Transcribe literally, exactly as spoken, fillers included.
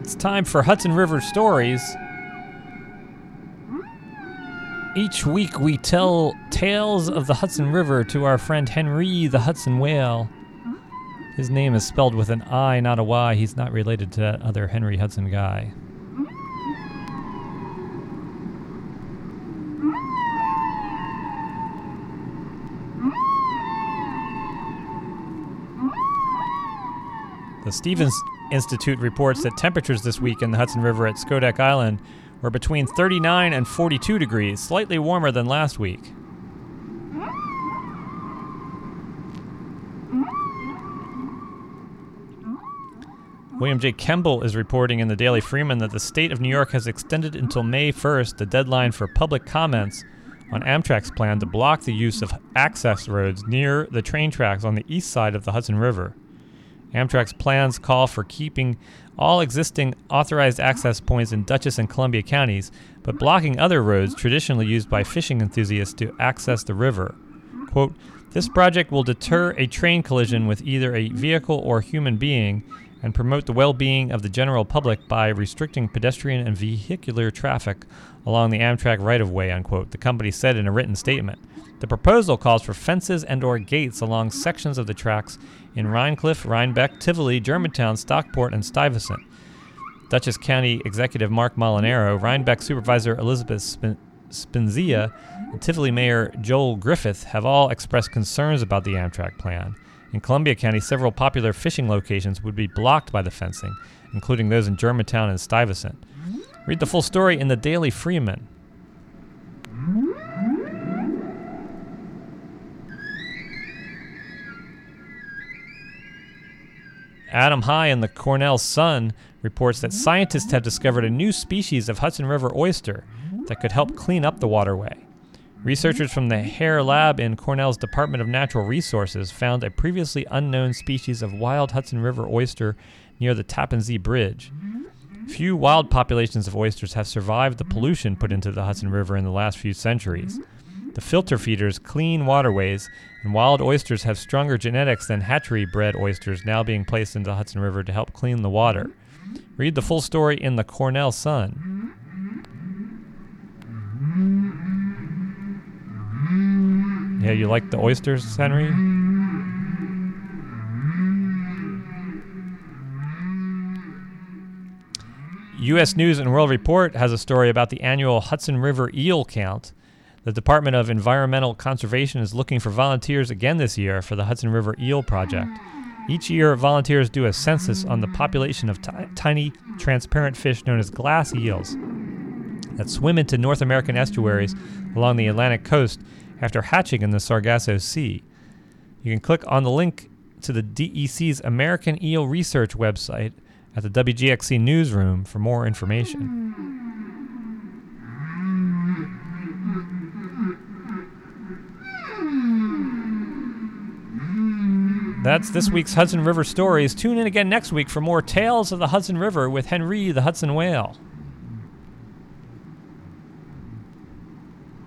It's time for Hudson River Stories. Each week we tell tales of the Hudson River to our friend Henry the Hudson Whale. His name is spelled with an I, not a Y. He's not related to that other Henry Hudson guy. The Stevens Institute reports that temperatures this week in the Hudson River at Schodack Island were between thirty-nine and forty-two degrees, slightly warmer than last week. William J. Kemble is reporting in the Daily Freeman that the state of New York has extended until May first the deadline for public comments on Amtrak's plan to block the use of access roads near the train tracks on the east side of the Hudson River. Amtrak's plans call for keeping all existing authorized access points in Dutchess and Columbia counties, but blocking other roads traditionally used by fishing enthusiasts to access the river. Quote, "This project will deter a train collision with either a vehicle or human being and promote the well-being of the general public by restricting pedestrian and vehicular traffic along the Amtrak right-of-way," unquote, the company said in a written statement. The proposal calls for fences and or gates along sections of the tracks in Rhinecliff, Rhinebeck, Tivoli, Germantown, Stockport, and Stuyvesant. Dutchess County Executive Mark Molinaro, Rhinebeck Supervisor Elizabeth Spin- Spinzia, and Tivoli Mayor Joel Griffith have all expressed concerns about the Amtrak plan. In Columbia County, several popular fishing locations would be blocked by the fencing, including those in Germantown and Stuyvesant. Read the full story in the Daily Freeman. Adam High in the Cornell Sun reports that scientists have discovered a new species of Hudson River oyster that could help clean up the waterway. Researchers from the Hare Lab in Cornell's Department of Natural Resources found a previously unknown species of wild Hudson River oyster near the Tappan Zee Bridge. Few wild populations of oysters have survived the pollution put into the Hudson River in the last few centuries. The filter feeders clean waterways, and wild oysters have stronger genetics than hatchery-bred oysters now being placed into the Hudson River to help clean the water. Read the full story in the Cornell Sun. Yeah, you like the oysters, Henry? U S News and World Report has a story about the annual Hudson River eel count. The Department of Environmental Conservation is looking for volunteers again this year for the Hudson River Eel Project. Each year, volunteers do a census on the population of t- tiny, transparent fish known as glass eels that swim into North American estuaries along the Atlantic coast after hatching in the Sargasso Sea. You can click on the link to the D E C's American Eel Research website at the W G X C newsroom for more information. That's this week's Hudson River Stories. Tune in again next week for more tales of the Hudson River with Henry the Hudson Whale.